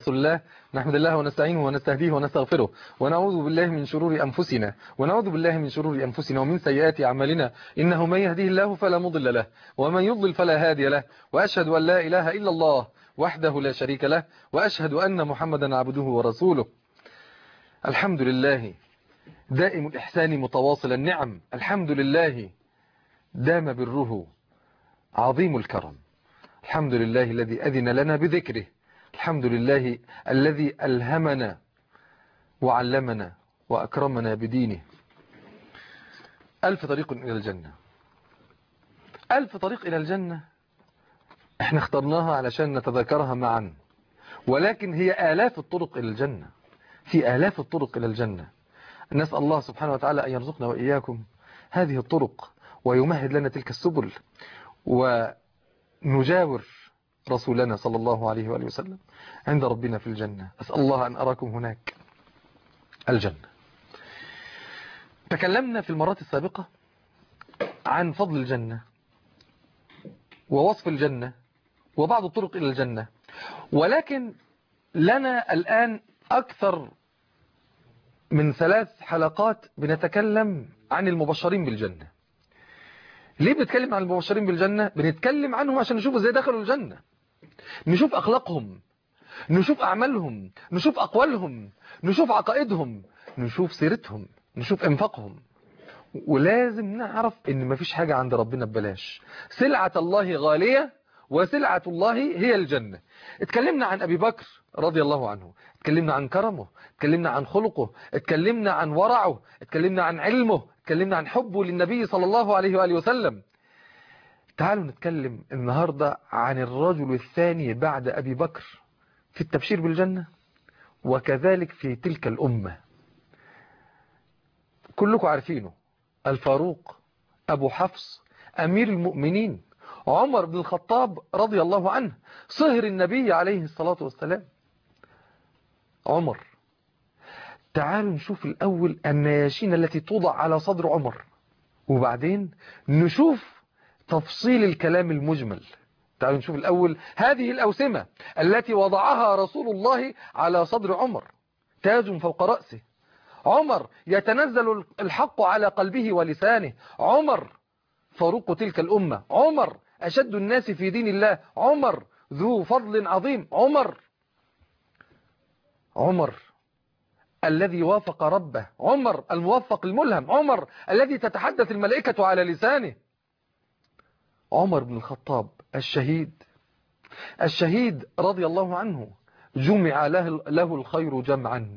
رسول الله نحمد الله ونستعينه ونستهديه ونستغفره ونعوذ بالله من شرور أنفسنا ومن سيئات أعمالنا إنه من يهديه الله فلا مضل له ومن يضلل فلا هادي له وأشهد أن لا إله إلا الله وحده لا شريك له وأشهد أن محمدا عبده ورسوله. الحمد لله دائم الإحسان متواصل النعم، الحمد لله دام بره عظيم الكرم، الحمد لله الذي أذن لنا بذكره، الحمد لله الذي ألهمنا وعلمنا وأكرمنا بدينه. ألف طريق إلى الجنة، ألف طريق إلى الجنة، احنا اخترناها علشان نتذكرها معا، ولكن هي آلاف الطرق إلى الجنة، في آلاف الطرق إلى الجنة. نسأل الله سبحانه وتعالى أن يرزقنا وإياكم هذه الطرق ويمهد لنا تلك السبل، ونجاور رسولنا صلى الله عليه وآله وسلم عند ربنا في الجنة. أسأل الله أن أراكم هناك. الجنة، تكلمنا في المرات السابقة عن فضل الجنة ووصف الجنة وبعض الطرق إلى الجنة، ولكن لنا الآن أكثر من 3 حلقات بنتكلم عن المبشرين بالجنة. ليه بنتكلم عن المبشرين بالجنة؟ بنتكلم عنهم عشان نشوف ازاي دخلوا الجنة، نشوف أخلاقهم، نشوف أعمالهم، نشوف أقوالهم، نشوف عقائدهم، نشوف سيرتهم، نشوف انفاقهم. ولازم نعرف ان مفيش حاجة عند ربنا ببلاش، سلعة الله غالية وسلعة الله هي الجنة. اتكلمنا عن أبي بكر رضي الله عنه، اتكلمنا عن كرمه، اتكلمنا عن خلقه، اتكلمنا عن ورعه، اتكلمنا عن علمه، اتكلمنا عن حبه للنبي صلى الله عليه وآله وسلم. تعالوا نتكلم النهاردة عن الرجل الثاني بعد أبي بكر في التبشير بالجنة، وكذلك في تلك الأمة. كلكم عارفينه، الفاروق أبو حفص أمير المؤمنين عمر بن الخطاب رضي الله عنه، صهر النبي عليه الصلاة والسلام. عمر، تعالوا نشوف الأول النياشين التي توضع على صدر عمر، وبعدين نشوف تفصيل الكلام المجمل. تعالوا نشوف الأول هذه الأوسمة التي وضعها رسول الله على صدر عمر، تاج فوق رأسه. عمر يتنزل الحق على قلبه ولسانه. عمر فاروق تلك الأمة. عمر أشد الناس في دين الله. عمر ذو فضل عظيم. عمر الذي وافق ربه. عمر الموفق الملهم. عمر الذي تتحدث الملائكة على لسانه. عمر بن الخطاب الشهيد رضي الله عنه، جمع له الخير جمعا.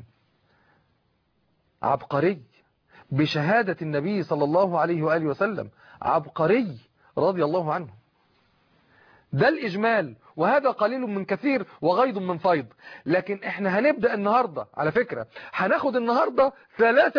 عبقري بشهادة النبي صلى الله عليه وآله وسلم، عبقري رضي الله عنه. ده الإجمال، وهذا قليل من كثير وغيض من فيض. لكن احنا هنبدأ النهاردة، على فكرة هناخد النهاردة 3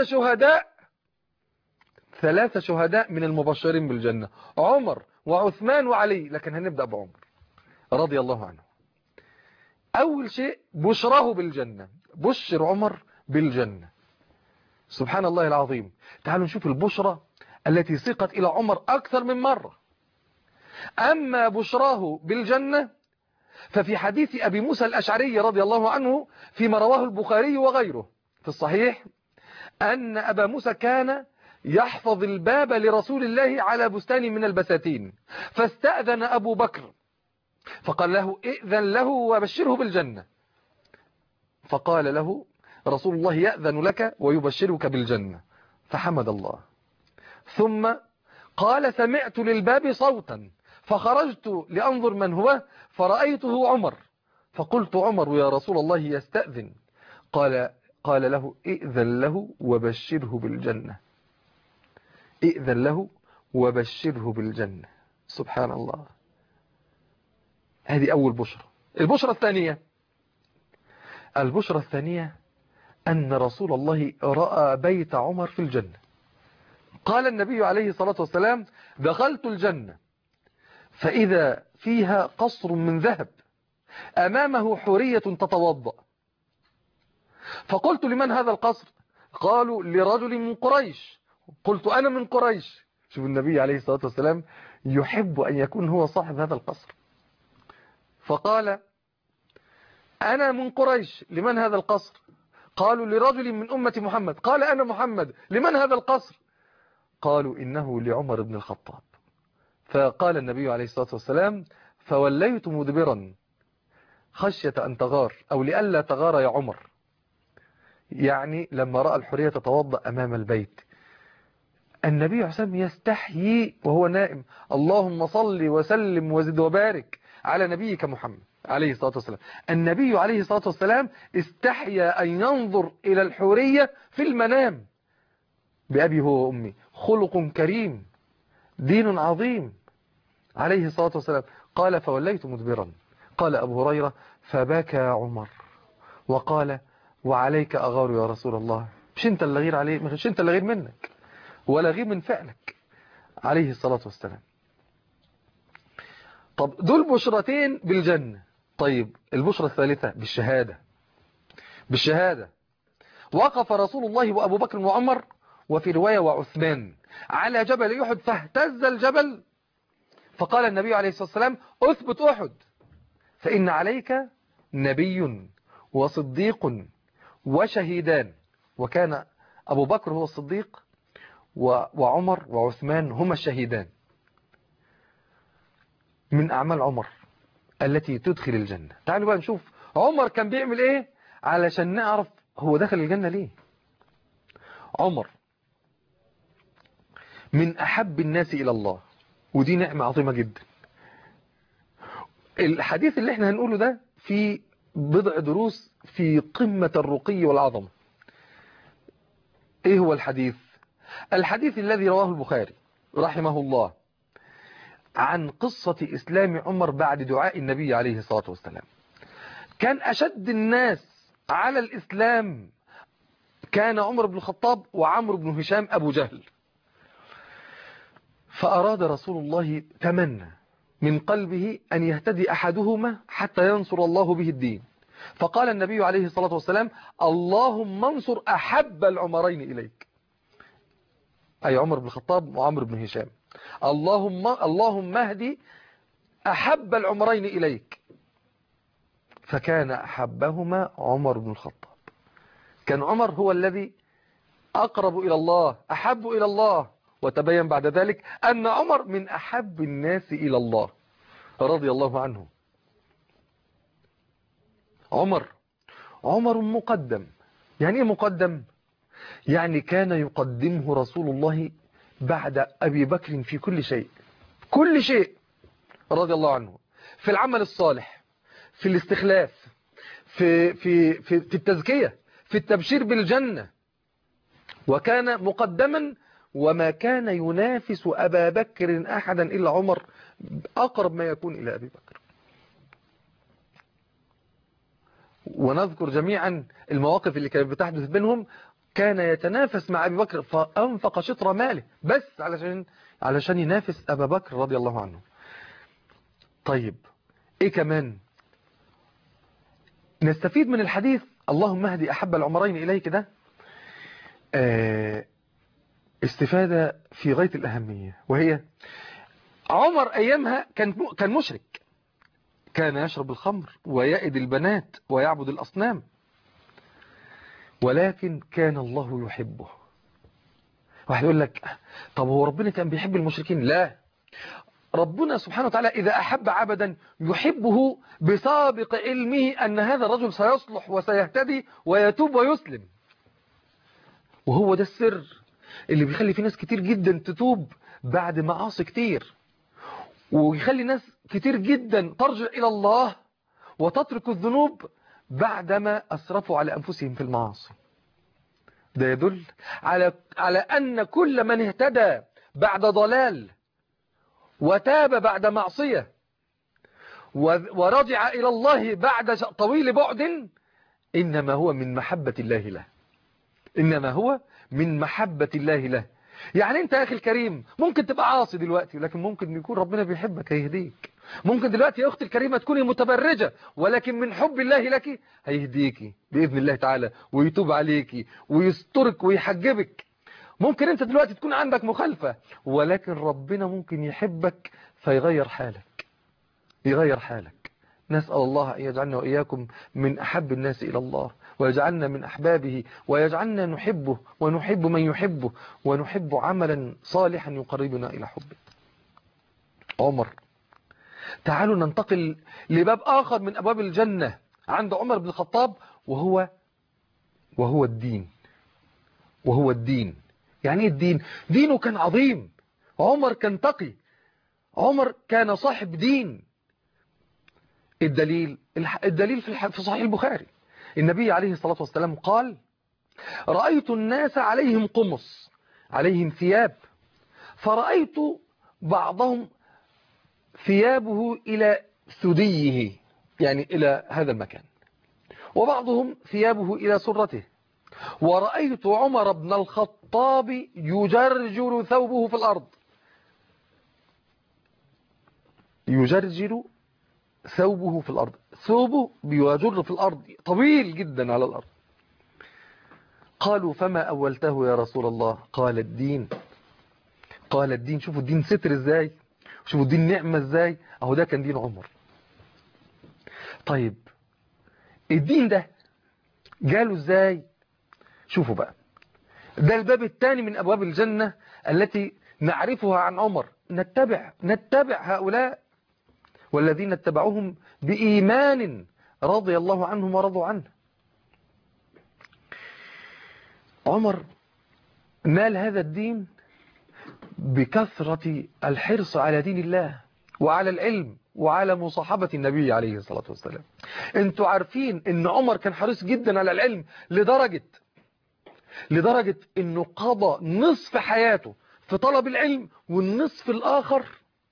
شهداء من المبشرين بالجنة، عمر وعثمان وعلي، لكن هنبدأ بعمر رضي الله عنه. أول شيء بشراه بالجنة، بشر عمر بالجنة. سبحان الله العظيم. تعالوا نشوف البشرى التي سيقت إلى عمر أكثر من مرة. أما بشراه بالجنة ففي حديث أبي موسى الأشعري رضي الله عنه فيما رواه البخاري وغيره في الصحيح، أن أبا موسى كان يحفظ الباب لرسول الله على بستان من البساتين، فاستأذن أبو بكر فقال له ائذن له وبشره بالجنة، فقال له رسول الله يأذن لك ويبشرك بالجنة، فحمد الله. ثم قال سمعت للباب صوتا فخرجت لأنظر من هو، فرأيته عمر، فقلت عمر يا رسول الله يستأذن. قال له ائذن له وبشره بالجنة، ائذن له وبشره بالجنة. سبحان الله. هذه أول بشرة. البشرة الثانية أن رسول الله رأى بيت عمر في الجنة. قال النبي عليه الصلاة والسلام دخلت الجنة فإذا فيها قصر من ذهب أمامه حورية تتوضأ، فقلت لمن هذا القصر؟ قالوا لرجل من قريش. قلت أنا من قريش. شوف النبي عليه الصلاة والسلام يحب أن يكون هو صاحب هذا القصر. فقال أنا من قريش، لمن هذا القصر؟ قالوا لرجل من أمة محمد. قال أنا محمد، لمن هذا القصر؟ قالوا إنه لعمر بن الخطاب. فقال النبي عليه الصلاة والسلام فوليت مدبرا خشية أن تغار أو لئلا تغار يا عمر. يعني لما رأى الحرية تتوضأ أمام البيت، النبي عليه الصلاة والسلام يستحيي وهو نائم. اللهم صل وسلم وزد وبارك على نبيك محمد عليه الصلاة والسلام. النبي عليه الصلاة والسلام استحيا أن ينظر إلى الحورية في المنام. بأبي هو وأمي، خلق كريم، دين عظيم عليه الصلاة والسلام. قال فوليت مدبرا. قال أبو هريرة فبكى عمر وقال وعليك أغار يا رسول الله. مش انت اللي غير عليه، مش انت اللي غير منك ولا غير من فعلك عليه الصلاة والسلام. طب دول بشرتين بالجنة. طيب البشرة الثالثة بالشهادة. بالشهادة وقف رسول الله وأبو بكر وعمر وفي رواية وعثمان على جبل أحد فاهتز الجبل، فقال النبي عليه الصلاة والسلام أثبت أحد فإن عليك نبي وصديق وشهيدان. وكان أبو بكر هو الصديق وعمر وعثمان هما الشهيدان. من أعمال عمر التي تدخل الجنة. تعالوا بقى نشوف عمر كان بيعمل إيه علشان نعرف هو دخل الجنة ليه. عمر من أحب الناس إلى الله، ودي نعمة عظيمة جدا. الحديث اللي احنا هنقوله ده في بضع دروس في قمة الرقي والعظمة. ايه هو الحديث؟ الحديث الذي رواه البخاري رحمه الله عن قصة إسلام عمر بعد دعاء النبي عليه الصلاة والسلام. كان أشد الناس على الإسلام كان عمر بن الخطاب وعمرو بن هشام أبو جهل. فأراد رسول الله تمنى من قلبه أن يهتدي أحدهما حتى ينصر الله به الدين. فقال النبي عليه الصلاة والسلام اللهم انصر أحب العمرين إليك، أي عمر بن الخطاب وعمرو بن هشام. اللهم اهدي أحب العمرين إليك. فكان أحبهما عمر بن الخطاب. كان عمر هو الذي أقرب إلى الله، أحب إلى الله. وتبين بعد ذلك أن عمر من أحب الناس إلى الله رضي الله عنه. عمر مقدم. يعني إيه مقدم؟ يعني كان يقدمه رسول الله بعد أبي بكر في كل شيء، كل شيء رضي الله عنه، في العمل الصالح، في الاستخلاف، في التزكية، في التبشير بالجنة. وكان مقدما، وما كان ينافس أبا بكر أحدا إلا عمر، أقرب ما يكون إلى أبي بكر. ونذكر جميعا المواقف اللي كانت بتحدث بينهم. كان يتنافس مع أبي بكر فأنفق شطر ماله بس علشان ينافس أبا بكر رضي الله عنه. طيب إيه كمان نستفيد من الحديث اللهم اهدي أحب العمرين إليك ده؟ استفادة في غاية الأهمية، وهي عمر أيامها كان مشرك، كان يشرب الخمر ويأد البنات ويعبد الأصنام، ولكن كان الله يحبه. واحد يقول لك طب هو ربنا كان بيحب المشركين؟ لا، ربنا سبحانه وتعالى إذا أحب عبدا يحبه بسابق علمه أن هذا الرجل سيصلح وسيهتدي ويتوب ويسلم. وهو ده السر اللي بيخلي في ناس كتير جدا تتوب بعد معاصي كتير، ويخلي ناس كتير جدا ترجع إلى الله وتترك الذنوب بعدما أسرفوا على أنفسهم في المعاصي. ده يدل على أن كل من اهتدى بعد ضلال وتاب بعد معصية ورجع إلى الله بعد طويل بعد إنما هو من محبة الله له، إنما هو من محبة الله له. يعني أنت يا أخي الكريم ممكن تبقى عاصي دلوقتي، لكن ممكن يكون ربنا بيحبك هيهديك. ممكن دلوقتي يا أختي الكريمة تكوني متبرجة، ولكن من حب الله لك هيهديكي بإذن الله تعالى ويتوب عليكي ويسترك ويحجبك. ممكن أنت دلوقتي تكون عندك مخالفة، ولكن ربنا ممكن يحبك فيغير حالك، يغير حالك نسأل الله أن يجعلنا وإياكم من أحب الناس إلى الله، ويجعلنا من أحبابه، ويجعلنا نحبه ونحب من يحبه، ونحب عملا صالحا يقربنا إلى حبه. عمر. تعالوا ننتقل لباب آخر من أبواب الجنة عند عمر بن الخطاب، وهو الدين. وهو الدين. يعني ايه الدين؟ دينه كان عظيم. عمر كان تقي. عمر كان صاحب دين. الدليل في صحيح البخاري، النبي عليه الصلاة والسلام قال: رأيت الناس عليهم قمص، عليهم ثياب، فرأيت بعضهم ثيابه إلى ثديه، يعني إلى هذا المكان، وبعضهم ثيابه إلى سرته، ورأيت عمر بن الخطاب يجرجر ثوبه في الأرض. يجرجر ثوبه في الأرض، ثوبه بيجر في الأرض، طويل جدا على الأرض. قالوا: فما أولته يا رسول الله؟ قال: الدين. قال: الدين. شوفوا الدين ستر ازاي، شوفوا الدين نعمة ازاي. اهو ده كان دين عمر. طيب الدين ده جاله ازاي؟ شوفوا بقى، ده الباب الثاني من أبواب الجنة التي نعرفها عن عمر. نتبع هؤلاء، والذين اتبعوهم بإيمان رضي الله عنهم ورضوا عنه. عمر نال هذا الدين بكثرة الحرص على دين الله وعلى العلم وعلى مصاحبة النبي عليه الصلاة والسلام. انتوا عارفين ان عمر كان حريص جدا على العلم لدرجة انه قضى نصف حياته في طلب العلم والنصف الآخر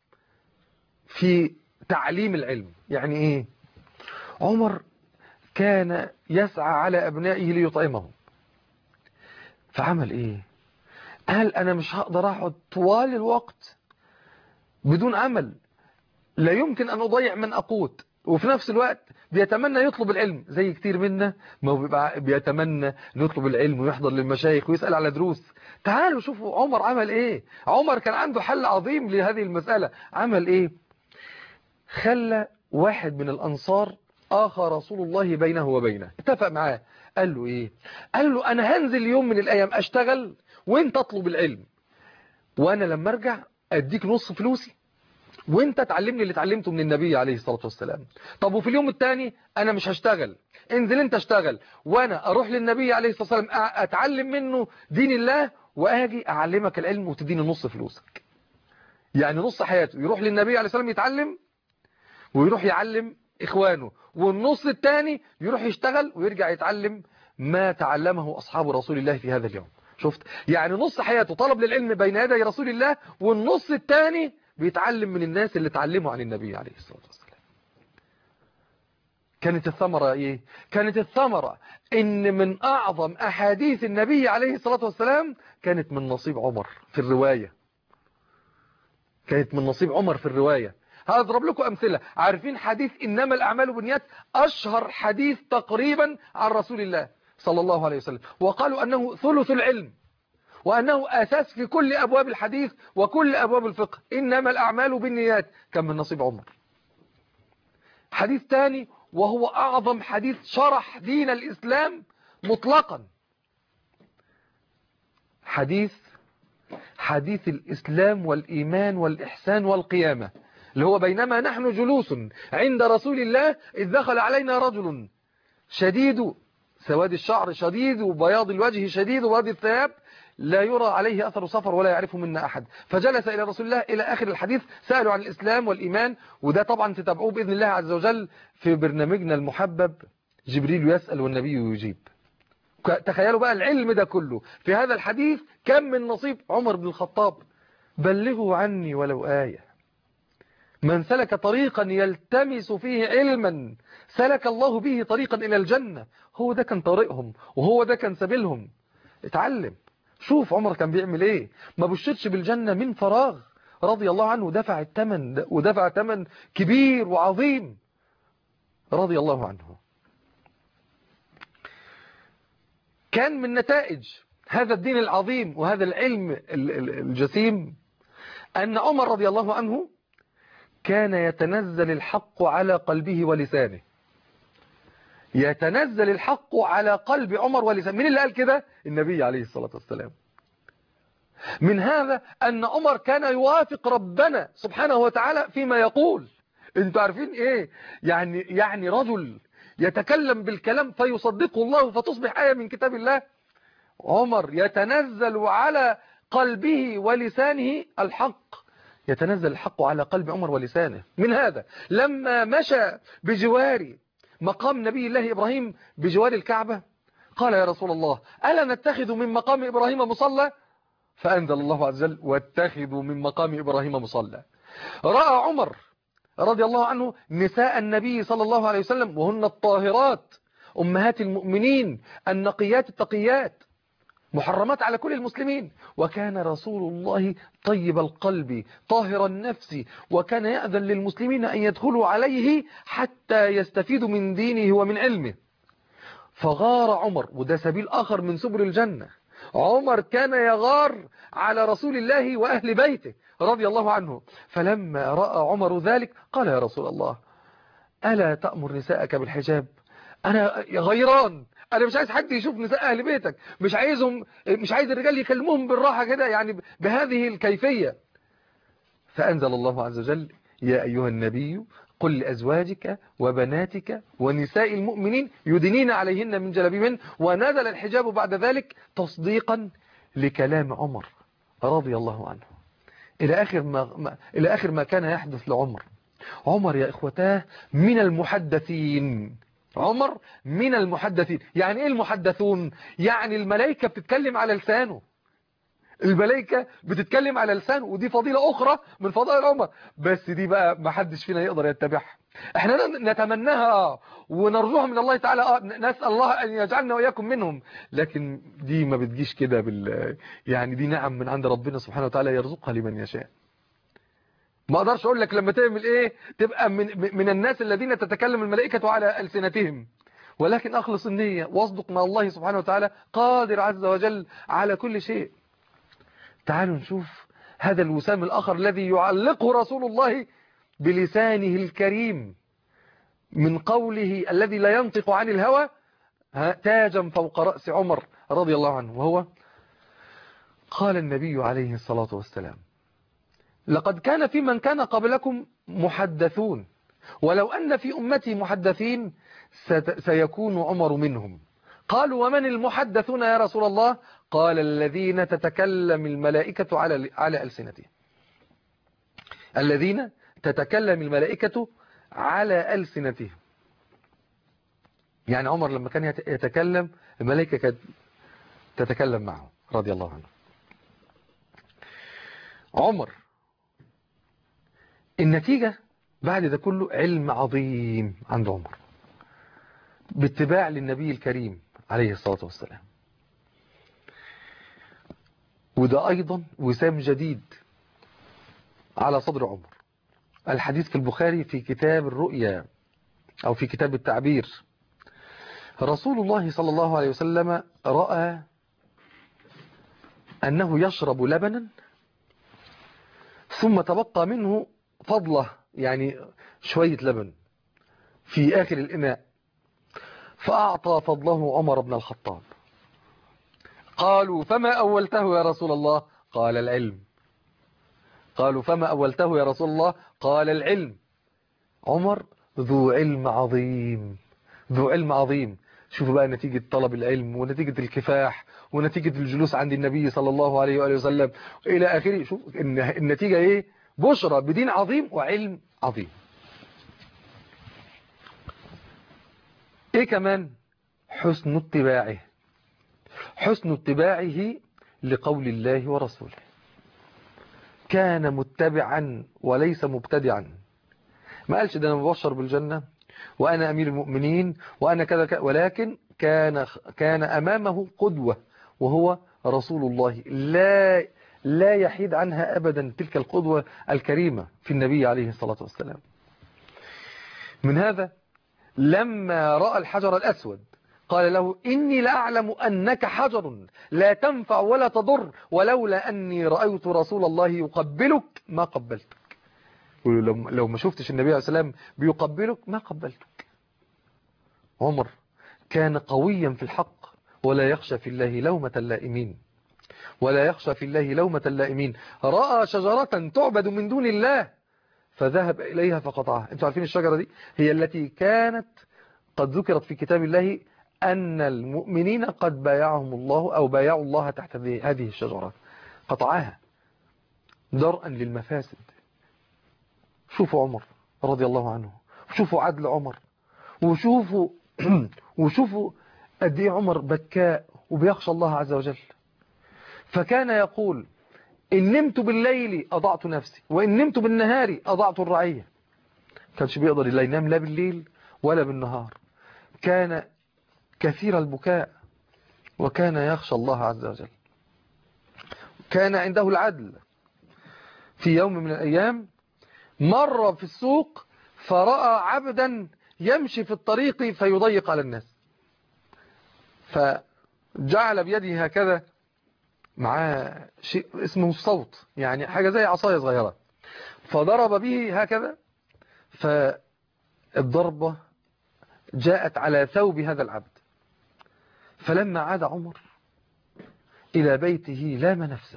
في تعليم العلم. يعني ايه؟ عمر كان يسعى على أبنائه ليطعمهم، فعمل ايه؟ قال: انا مش هقدر اقعد طوال الوقت بدون عمل، لا يمكن ان اضيع من اقوت. وفي نفس الوقت بيتمنى يطلب العلم زي كتير منا ما هو بيتمنى يطلب العلم ويحضر للمشايخ ويسأل على دروس. تعالوا شوفوا عمر عمل ايه. عمر كان عنده حل عظيم لهذه المسألة. عمل ايه؟ خلى واحد من الأنصار آخى رسول الله بينه وبينه، اتفق معاه. قال له ايه؟ قال له: انا هنزل يوم من الايام اشتغل وانت اطلب العلم، وانا لما ارجع اديك نص فلوسي وانت تعلمني اللي اتعلمته من النبي عليه الصلاة والسلام. طب وفي اليوم الثاني انا مش هشتغل، انزل انت اشتغل وانا اروح للنبي عليه الصلاة والسلام اتعلم منه دين الله، واجي اعلمك العلم وتديني نص فلوسك. يعني نص حياته يروح للنبي عليه الصلاة والسلام يتعلم ويروح يعلم اخوانه، والنص الثاني يروح يشتغل ويرجع يتعلم ما تعلمه اصحاب رسول الله في هذا اليوم. شفت؟ يعني نص حياته طلب للعلم بين يدي رسول الله، والنص الثاني بيتعلم من الناس اللي اتعلموا عن النبي عليه الصلاة والسلام. كانت الثمرة ايه؟ كانت الثمرة ان من اعظم احاديث النبي عليه الصلاة والسلام كانت من نصيب عمر في الرواية. كانت من نصيب عمر في الرواية. هضرب لكم امثلة. عارفين حديث انما الاعمال بالنيات؟ اشهر حديث تقريبا عن رسول الله صلى الله عليه وسلم، وقالوا انه ثلث العلم، وأنه أساس في كل أبواب الحديث وكل أبواب الفقه. إنما الأعمال بالنيات كان من نصيب عمر. حديث ثاني وهو أعظم حديث شرح دين الإسلام مطلقا، حديث الإسلام والإيمان والإحسان والقيامة، اللي هو: بينما نحن جلوس عند رسول الله إذ دخل علينا رجل شديد سواد الشعر، شديد بياض الوجه، شديد بياض الثياب، لا يرى عليه أثر سفر ولا يعرفه منا أحد، فجلس إلى رسول الله إلى آخر الحديث. سألوا عن الإسلام والإيمان، وده طبعا تتابعوه بإذن الله عز وجل في برنامجنا المحبب جبريل يسأل والنبي يجيب. تخيلوا بقى العلم ده كله في هذا الحديث كم من نصيب عمر بن الخطاب. بلغوا عني ولو آية. من سلك طريقا يلتمس فيه علما سلك الله به طريقا إلى الجنة. هو ده كان طريقهم وهو ده كان سبيلهم. اتعلم. شوف عمر كان بيعمل ايه. ما بشتش بالجنة من فراغ، رضي الله عنه. دفع الثمن، ودفع ثمن كبير وعظيم رضي الله عنه. كان من نتائج هذا الدين العظيم وهذا العلم الجسيم أن عمر رضي الله عنه كان يتنزل الحق على قلبه ولسانه. يتنزل الحق على قلب عمر ولسانه. مين اللي قال كده؟ النبي عليه الصلاة والسلام. من هذا أن عمر كان يوافق ربنا سبحانه وتعالى فيما يقول. انتوا عارفين ايه؟ يعني رجل يتكلم بالكلام فيصدقه الله فتصبح آية من كتاب الله. عمر يتنزل على قلبه ولسانه الحق. يتنزل الحق على قلب عمر ولسانه. من هذا لما مشى بجوار مقام نبي الله إبراهيم بجوار الكعبة قال يا رسول الله ألا نتخذ من مقام إبراهيم مصلى؟ فأنزل الله عز وجل واتخذوا من مقام إبراهيم مصلى. رأى عمر رضي الله عنه نساء النبي صلى الله عليه وسلم وهن الطاهرات أمهات المؤمنين النقيات التقيات محرمات على كل المسلمين. وكان رسول الله طيب القلب طاهر النفس وكان يأذن للمسلمين أن يدخلوا عليه حتى يستفيدوا من دينه ومن علمه. فغار عمر، وده سبيل آخر من سبل الجنة. عمر كان يغار على رسول الله وأهل بيته رضي الله عنه. فلما رأى عمر ذلك قال يا رسول الله ألا تأمر نساءك بالحجاب؟ أنا غيران، أنا مش عايز حد يشوف نساء أهل بيتك، مش عايز الرجال يكلموهم بالراحة كده يعني بهذه الكيفية. فأنزل الله عز وجل يا أيها النبي قل لأزواجك وبناتك ونساء المؤمنين يدنين عليهن من جلابيبهن. ونزل الحجاب بعد ذلك تصديقا لكلام عمر رضي الله عنه إلى آخر ما كان يحدث لعمر. عمر يا إخوتاه من المحدثين. عمر من المحدثين. يعني إيه المحدثون؟ يعني الملائكة بتتكلم على لسانه. الملائكة بتتكلم على لسانه، ودي فضيلة أخرى من فضائل عمر، بس دي بقى ما حدش فينا يقدر يتبعها. احنا نتمناها ونرجوها من الله تعالى، نسأل الله أن يجعلنا وإياكم منهم، لكن دي ما بتجيش كده يعني دي نعم من عند ربنا سبحانه وتعالى يرزقها لمن يشاء. ما اقدرش اقول لك لما تعمل ايه تبقى من الناس الذين تتكلم الملائكة على ألسنتهم، ولكن اخلص النية واصدق مع الله سبحانه وتعالى قادر عز وجل على كل شيء. تعالوا نشوف هذا الوسام الآخر الذي يعلقه رسول الله بلسانه الكريم من قوله الذي لا ينطق عن الهوى تاجا فوق رأس عمر رضي الله عنه. وهو قال النبي عليه الصلاة والسلام لقد كان في من كان قبلكم محدثون ولو أن في أمتي محدثين سيكون عمر منهم. قالوا ومن المحدثون يا رسول الله؟ قال الذين تتكلم الملائكة على ألسنتهم. الذين تتكلم الملائكة على ألسنتهم. يعني عمر لما كان يتكلم الملائكة كانت تتكلم معه رضي الله عنه. عمر النتيجة بعد ده كله علم عظيم عند عمر باتباع للنبي الكريم عليه الصلاة والسلام. وده أيضا وسام جديد على صدر عمر. الحديث في البخاري في كتاب الرؤيا أو في كتاب التعبير. رسول الله صلى الله عليه وسلم رأى أنه يشرب لبنا ثم تبقى منه فضلة، يعني شوية لبن في آخر الإناء، فأعطى فضله عمر بن الخطاب. قالوا فما أولته يا رسول الله؟ قال العلم. قالوا فما أولته يا رسول الله؟ قال العلم. عمر ذو علم عظيم، ذو علم عظيم. شوفوا بقى نتيجة طلب العلم ونتيجة الكفاح ونتيجة الجلوس عند النبي صلى الله عليه وآله وسلم إلى آخره. شوف النتيجة إيه؟ بشرى بدين عظيم وعلم عظيم. إيه كمان؟ حسن اتباعه. حسن اتباعه لقول الله ورسوله. كان متبعا وليس مبتدعا. ما قالش ده أنا مبشر بالجنة وأنا أمير المؤمنين وأنا كذا، ولكن كان أمامه قدوة وهو رسول الله، لا يحيد عنها أبدا تلك القدوة الكريمة في النبي عليه الصلاة والسلام. من هذا لما رأى الحجر الأسود قال له إني لأعلم أنك حجر لا تنفع ولا تضر ولولا أني رأيت رسول الله يقبلك ما قبلتك. لو ما شفتش النبي عليه الصلاة والسلام بيقبلك ما قبلتك. عمر كان قويا في الحق ولا يخشى في الله لومة اللائمين، ولا يخشى في الله لومة اللائمين. رأى شجرة تعبد من دون الله فذهب إليها فقطعها. انتوا عارفين الشجرة دي هي التي كانت قد ذكرت في كتاب الله أن المؤمنين قد بايعهم الله أو بايعوا الله تحت هذه الشجرة، قطعها درءا للمفاسد. شوفوا عمر رضي الله عنه، وشوفوا عدل عمر، وشوفوا وشوفوا قد ايه عمر بكاء وبيخشى الله عز وجل. فكان يقول إن نمت بالليل أضعت نفسي وإن نمت بالنهار أضعت الرعية. كانش بيقدر لا ينام لا بالليل ولا بالنهار، كان كثير البكاء وكان يخشى الله عز وجل. كان عنده العدل. في يوم من الأيام مر في السوق فرأى عبدا يمشي في الطريق فيضيق على الناس، فجعل بيده هكذا معاه شيء اسمه الصوت، يعني حاجة زي عصاية صغيرة، فضرب به هكذا، فالضربة جاءت على ثوب هذا العبد. فلما عاد عمر إلى بيته لام نفسه،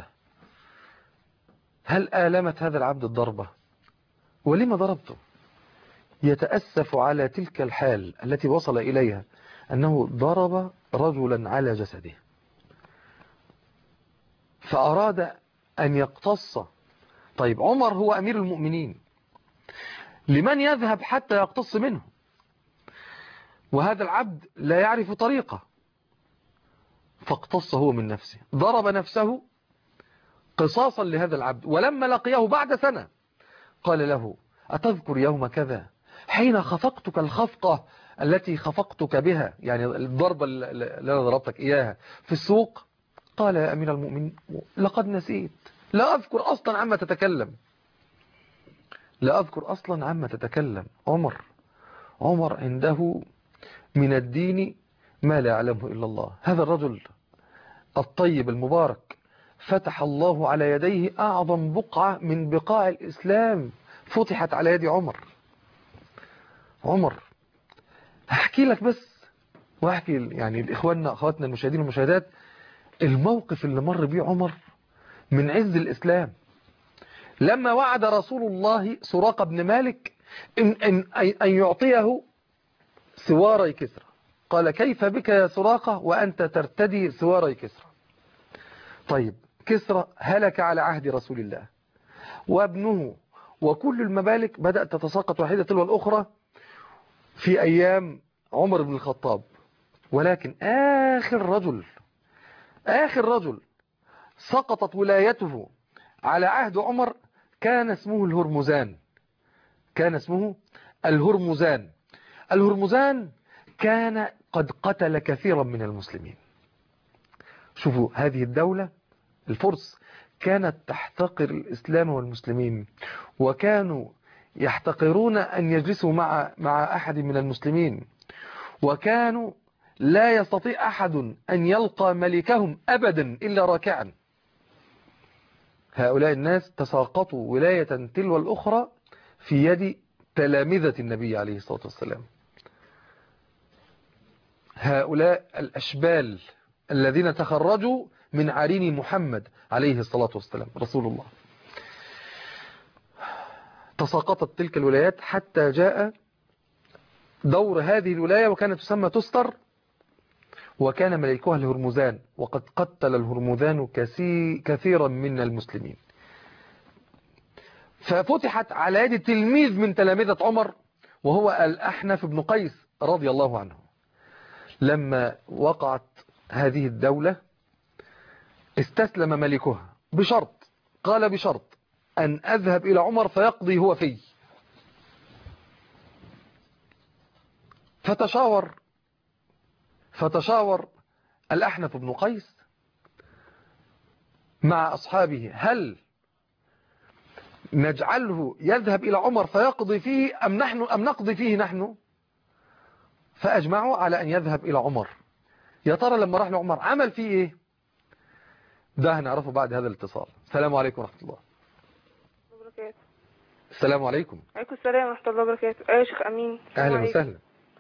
هل آلمت هذا العبد الضربة؟ ولما ضربته؟ يتأسف على تلك الحال التي وصل إليها، أنه ضرب رجلا على جسده، فأراد أن يقتص. طيب عمر هو أمير المؤمنين، لمن يذهب حتى يقتص منه؟ وهذا العبد لا يعرف طريقه، فاقتص هو من نفسه، ضرب نفسه قصاصا لهذا العبد. ولما لقيه بعد سنة قال له أتذكر يوم كذا حين خفقتك الخفقة التي خفقتك بها، يعني الضربة اللي أنا ضربتك إياها في السوق؟ قال يا أمير المؤمنين لقد نسيت، لا أذكر أصلا عما تتكلم، لا أذكر أصلا عما تتكلم. عمر عنده من الدين ما لا يعلمه إلا الله. هذا الرجل الطيب المبارك فتح الله على يديه أعظم بقعة من بقاع الإسلام، فتحت على يد عمر. هحكي لك بس، وأحكي يعني لإخواننا أخواتنا المشاهدين والمشاهدات الموقف اللي مر بيه عمر من عز الإسلام. لما وعد رسول الله سراقة بن مالك أن يعطيه سواري كسرى، قال كيف بك يا سراقة وأنت ترتدي سواري كسرى؟ طيب كسرى هلك على عهد رسول الله، وابنه وكل الممالك بدأت تتساقط واحدة تلو الأخرى في أيام عمر بن الخطاب. ولكن آخر رجل سقطت ولايته على عهد عمر كان اسمه الهرمزان. كان قد قتل كثيرا من المسلمين. شوفوا هذه الدولة الفرس كانت تحتقر الإسلام والمسلمين، وكانوا يحتقرون أن يجلسوا مع أحد من المسلمين، وكانوا لا يستطيع أحد أن يلقى ملكهم أبدا إلا راكعا. هؤلاء الناس تساقطوا ولاية تلو الأخرى في يد تلامذة النبي عليه الصلاة والسلام. هؤلاء الأشبال الذين تخرجوا من عرين محمد عليه الصلاة والسلام رسول الله، تساقطت تلك الولايات حتى جاء دور هذه الولاية، وكانت تسمى تستر، وكان ملكها الهرمزان، وقد قتل الهرمزان كثيرا من المسلمين. ففتحت على يد تلميذ من تلامذة عمر وهو الأحنف بن قيس رضي الله عنه. لما وقعت هذه الدولة استسلم ملكها بشرط، قال بشرط أن أذهب إلى عمر فيقضي هو في. فتشاور الأحنف بن قيس مع أصحابه، هل نجعله يذهب إلى عمر فيقضي فيه أم نقضي فيه نحن؟ فأجمعوا على أن يذهب إلى عمر. يا ترى لما راح لعمر عمل فيه إيه؟ ده هنعرفه بعد هذا الاتصال. السلام عليكم ورحمة الله. السلام عليكم. عليكم السلام ورحمة الله وبركاته. يا شيخ أمين. أهلا وسهلا.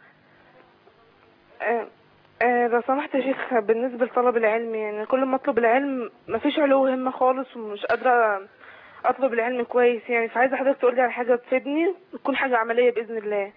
لو سمحت يا شيخ، بالنسبة لطلب العلم، يعني كل ما أطلب العلم مفيش علو همة خالص، ومش قادرة أطلب العلم كويس يعني، فعايزة حضرتك تقولي على حاجة تفيدني وتكون حاجة عملية بإذن الله.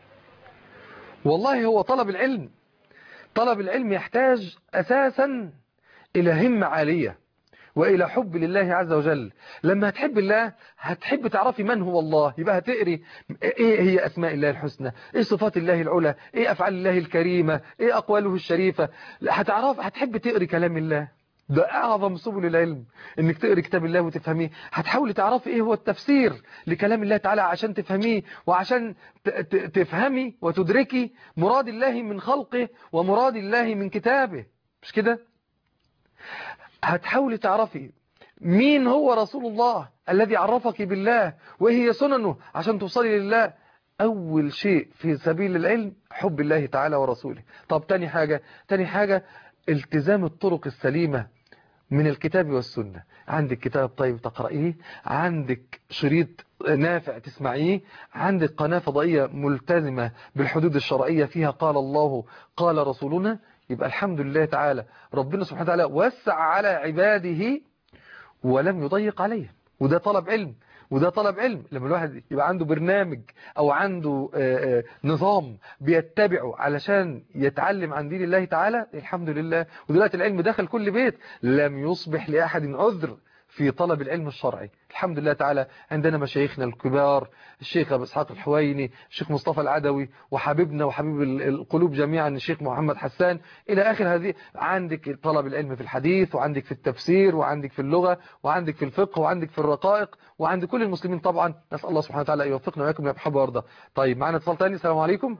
والله هو طلب العلم يحتاج أساسا إلى همة عالية وإلى حب لله عز وجل. لما هتحب الله هتحب تعرفي من هو الله، يبقى هتقري إيه هي أسماء الله الحسنى، إيه صفات الله العلى، إيه أفعال الله الكريمة، إيه أقواله الشريفة. هتحب تقري كلام الله. ده أعظم سبل العلم، إنك تقري كتاب الله وتفهميه. هتحاولي تعرفي إيه هو التفسير لكلام الله تعالى عشان تفهميه، وعشان تفهمي وتدركي مراد الله من خلقه ومراد الله من كتابه، مش كده؟ هتحاولي تعرفي مين هو رسول الله الذي عرفك بالله، وإيه هي سننه عشان توصلي لله. أول شيء في سبيل العلم حب الله تعالى ورسوله. طب تاني حاجة التزام الطرق السليمة من الكتاب والسنة. عندك كتاب طيب تقرأيه، عندك شريط نافع تسمعيه، عندك قناة فضائية ملتزمة بالحدود الشرعية فيها قال الله قال رسولنا، يبقى الحمد لله تعالى ربنا سبحانه وتعالى وسع على عباده ولم يضيق عليهم. وده طلب علم لما الواحد يبقى عنده برنامج أو عنده نظام بيتبعه علشان يتعلم عن دين الله تعالى، الحمد لله. ودلوقتي العلم دخل كل بيت، لم يصبح لأحد عذر في طلب العلم الشرعي. الحمد لله تعالى عندنا مشايخنا الكبار، الشيخ أبو إسحاق الحويني، الشيخ مصطفى العدوي، وحبيبنا وحبيب القلوب جميعا الشيخ محمد حسان إلى آخر هذه. عندك طلب العلم في الحديث، وعندك في التفسير، وعندك في اللغة، وعندك في الفقه، وعندك في الرقائق، وعند كل المسلمين طبعا. نسأل الله سبحانه وتعالى أن يوفقنا وإياكم لما يحب ويرضى. طيب معنا اتصال تاني. السلام عليكم.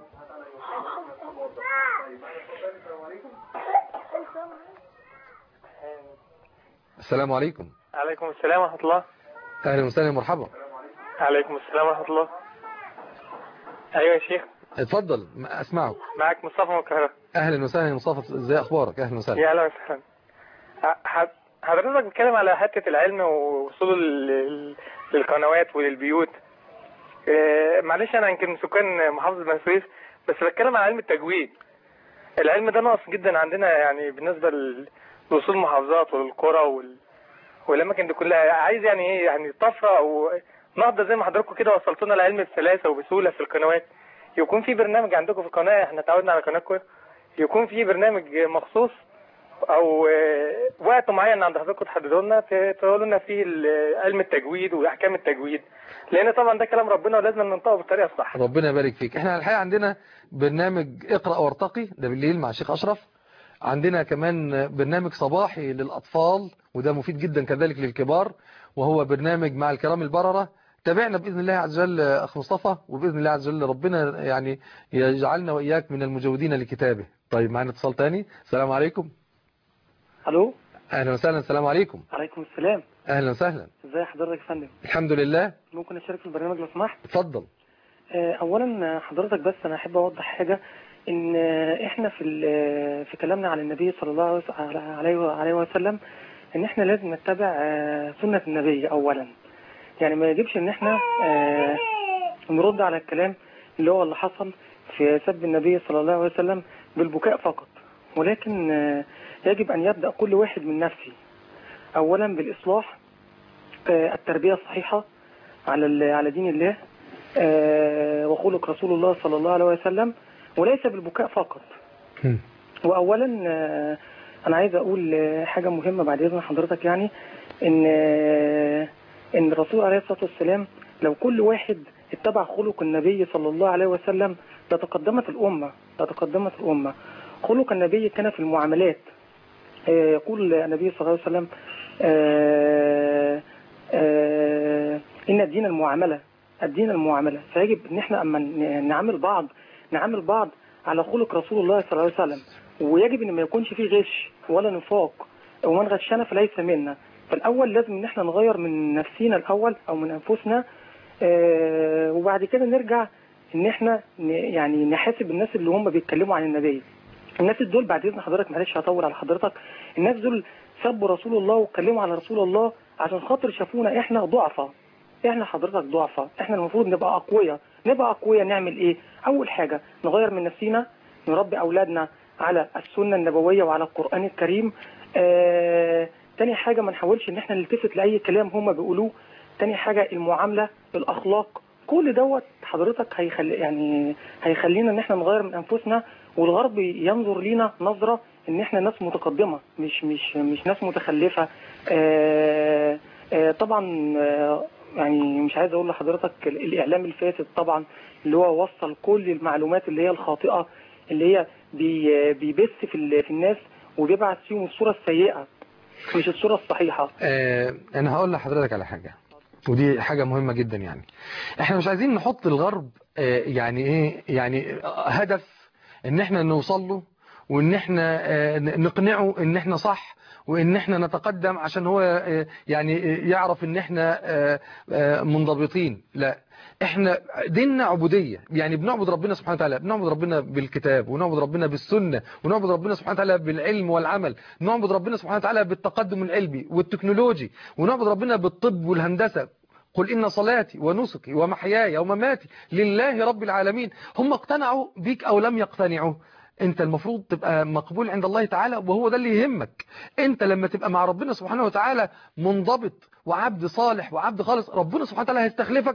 السلام عليكم. عليكم السلام ورحمة الله. أهلا وسهلا مرحبا. عليكم السلام ورحمة الله. أيوة يا شيخ. اتفضل أسمعك. معك مصطفى من القاهرة. أهلا وسهلا يا مصطفى، ازاي أخبارك؟ أهلا وسهلا. يا أهلا وسهلا. حضرتك بتتكلم على حتة العلم ووصوله للقنوات وللبيوت. معلش أنا يمكن من سكان محافظة بني سويف، بس بتكلم على علم التجويد. العلم ده ناقص جدا عندنا، يعني بالنسبة لوصول المحافظات والقرى والأماكن دي كلها. عايز يعني إيه، يعني طفرة أو نهضة زي ما حضراتكم كده وصلتونا لعلم السلاسة وبسهولة في القنوات. يكون في برنامج عندكم في القناة، احنا تعودنا على قناتكم، يكون في برنامج مخصوص او وقت معين عند حضراتكم تحددوا لنا تقولوا لنا فيه علم التجويد واحكام التجويد، لان طبعا ده كلام ربنا ولازم ننطقه بالطريقه الصح. ربنا يبارك فيك. احنا الحقيقه عندنا برنامج اقرا وارتقي ده بالليل مع الشيخ اشرف. عندنا كمان برنامج صباحي للاطفال وده مفيد جدا كذلك للكبار، وهو برنامج مع الكرام البرره. تابعنا بإذن الله عز وجل أخ مصطفى، وبإذن الله عز وجل ربنا يعني يجعلنا وإياك من المجودين لكتابه. طيب معنا اتصال تاني. السلام عليكم. الو. أهلا وسهلا. السلام عليكم. عليكم السلام. أهلا وسهلا. ازي حضرتك يا فندم؟ الحمد لله. ممكن أشارك في البرنامج لو سمحت؟ اتفضل. أولا حضرتك بس أنا أحب أوضح حاجة، إن إحنا في كلامنا على النبي صلى الله عليه وسلم، إن إحنا لازم نتبع سنة النبي أولا. يعني ما يجبش إن إحنا نرد على الكلام اللي حصل في سب النبي صلى الله عليه وسلم بالبكاء فقط، ولكن يجب أن يبدأ كل واحد من نفسه أولا بالإصلاح، التربية الصحيحة على دين الله وخلق رسول الله صلى الله عليه وسلم، وليس بالبكاء فقط. وأولا أنا عايز أقول حاجة مهمة بعد إذن حضرتك، يعني إن الرسول عليه الصلاة والسلام لو كل واحد اتبع خلق النبي صلى الله عليه وسلم لتقدمت الأمة. خلق النبي كان في المعاملات. يقول النبي صلى الله عليه وسلم إن الدين المعاملة. فيجب إن احنا أما نعامل بعض على خلق رسول الله صلى الله عليه وسلم، ويجب إن ما يكونش فيه غش ولا نفاق، ومن غشنا فليس منا. فالأول لازم إن احنا نغير من نفسينا الأول أو من أنفسنا، وبعد كده نرجع إن احنا يعني نحاسب الناس اللي هم بيتكلموا عن النبي. الناس دول بعد إذن حضرتك، معلش هطول على حضرتك، الناس دول سبوا رسول الله واتكلموا على رسول الله عشان خاطر شافونا احنا ضعفة، احنا حضرتك ضعفاء، احنا المفروض نبقى اقوياء. نعمل ايه؟ اول حاجه نغير من نفسينا، نربي اولادنا على السنه النبويه وعلى القران الكريم. تاني حاجه ما نحاولش ان احنا نلتفت لاي كلام هم بيقولوه. تاني حاجه المعامله، الاخلاق، كل دوت حضرتك هيخلينا ان احنا نغير من انفسنا، والغرب ينظر لينا نظره ان احنا ناس متقدمه، مش ناس متخلفه. طبعا يعني مش عايز اقول لحضرتك الاعلام الفاسد طبعا اللي هو وصل كل المعلومات اللي هي الخاطئه، اللي هي بيبث في الناس وبيبعث فيهم الصوره السيئه مش الصوره الصحيحه. انا هقول لحضرتك على حاجه، ودي حاجه مهمه جدا. يعني احنا مش عايزين نحط الغرب يعني ايه، يعني هدف ان احنا نوصل له، وان احنا نقنعه ان احنا صح، وان احنا نتقدم عشان هو يعني يعرف ان احنا منضبطين. لا، احنا ديننا عبودية، يعني بنعبد ربنا سبحانه وتعالى، بنعبد ربنا بالكتاب، ونعبد ربنا بالسنة، ونعبد ربنا سبحانه وتعالى بالعلم والعمل، نعبد ربنا سبحانه وتعالى بالتقدم العلمي والتكنولوجي، ونعبد ربنا بالطب والهندسة. قل إن صلاتي ونسكي ومحياي ومماتي لله رب العالمين. هم اقتنعوا بيك أو لم يقتنعوا، انت المفروض تبقى مقبول عند الله تعالى، وهو ده اللي يهمك. انت لما تبقى مع ربنا سبحانه وتعالى منضبط وعبد صالح وعبد خالص، ربنا سبحانه وتعالى هيستخلفك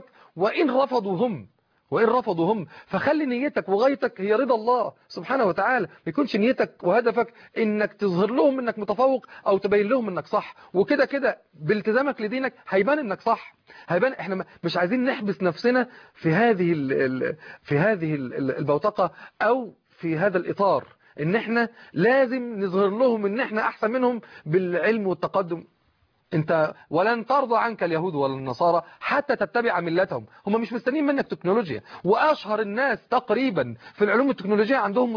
وإن رفضوا هم. فخلي نيتك وغايتك هي رضا الله سبحانه وتعالى، ما يكونش نيتك وهدفك انك تظهر لهم انك متفوق او تبين لهم انك صح. وكده كده بالتزامك لدينك هيبان انك صح، هيبان. احنا مش عايزين نحبس نفسنا في هذه البوتقة او في هذا الإطار، ان احنا لازم نظهر لهم ان احنا احسن منهم بالعلم والتقدم. انت ولن ترضى عنك اليهود ولا النصارى حتى تتبع ملتهم. هم مش مستنيين منك تكنولوجيا، واشهر الناس تقريبا في العلوم التكنولوجية عندهم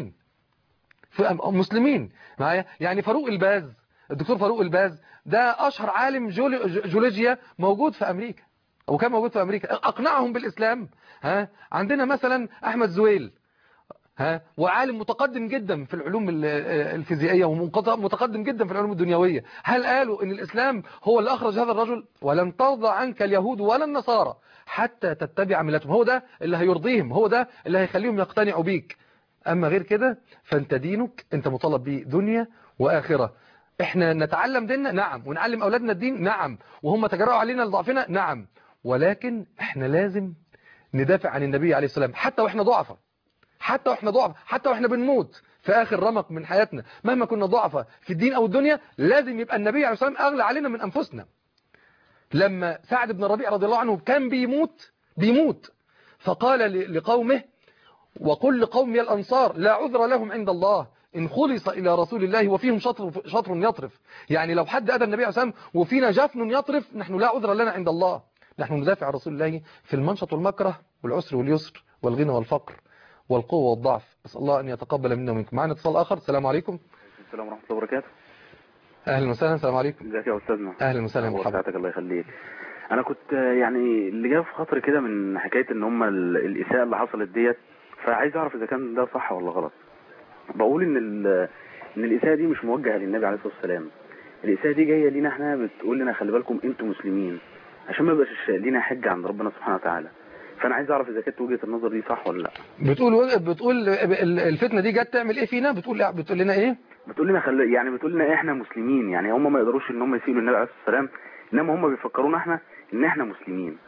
مسلمين معايا. يعني فاروق الباز، الدكتور فاروق الباز ده اشهر عالم جيولوجيا موجود في امريكا، وكان موجود في امريكا، اقنعهم بالاسلام. عندنا مثلا احمد زويل، وعالم متقدم جدا في العلوم الفيزيائية، ومتقدم جدا في العلوم الدنيوية. هل قالوا ان الاسلام هو اللي اخرج هذا الرجل؟ ولن ترضى عنك اليهود ولا النصارى حتى تتبع ملتهم. هو ده اللي هيرضيهم، هو ده اللي هيخليهم يقتنعوا بيك. اما غير كده فانت دينك انت مطالب بيه دنيا واخرة. احنا نتعلم ديننا، نعم، ونعلم اولادنا الدين، نعم، وهم تجرؤوا علينا لضعفنا، نعم، ولكن احنا لازم ندافع عن النبي عليه السلام حتى واحنا ضعفة، حتى واحنا بنموت في اخر رمق من حياتنا. مهما كنا ضعفة في الدين او الدنيا، لازم يبقى النبي عليه الصلاة والسلام اغلى علينا من انفسنا. لما سعد بن الربيع رضي الله عنه كان بيموت فقال لقومه: وقل لقوم الانصار لا عذر لهم عند الله ان خلص الى رسول الله وفيهم شطر يطرف. يعني لو حد ادى النبي عليه الصلاة والسلام وفينا جفن يطرف، نحن لا عذر لنا عند الله. نحن ندافع عن رسول الله في المنشط والمكره والعسر واليسر والغنى والفقر والقوة والضعف. أسأل الله أن يتقبل منا ومنكم. معنا اتصال آخر. السلام عليكم. السلام ورحمة الله وبركاته. أهلا وسهلا. السلام عليكم. ازيك يا أستاذنا؟ أهلا وسهلا مرحبا. الله يخليك. أنا كنت يعني اللي جاء في خاطري كده من حكاية إن هم الإساءة اللي حصلت ديت، فعايز أعرف إذا كان ده صح ولا غلط. بقول إن الإساءة دي مش موجهة للنبي عليه الصلاة والسلام. الإساءة دي جاية لينا إحنا، بتقول لنا خلي بالكم أنتم مسلمين، عشان ما يبقاش لينا حجة عند ربنا سبحانه وتعالى. فانا عايز اعرف اذا كانت وجهة النظر دي صح ولا لا. بتقول الفتنة دي جت تعمل ايه فينا؟ بتقول لنا ايه؟ بتقول لنا بتقول لنا احنا مسلمين، يعني هم ما يقدروش ان هم يسيئوا للنبي عليه الصلاه والسلام، انما هم بيفكرونا احنا ان احنا مسلمين.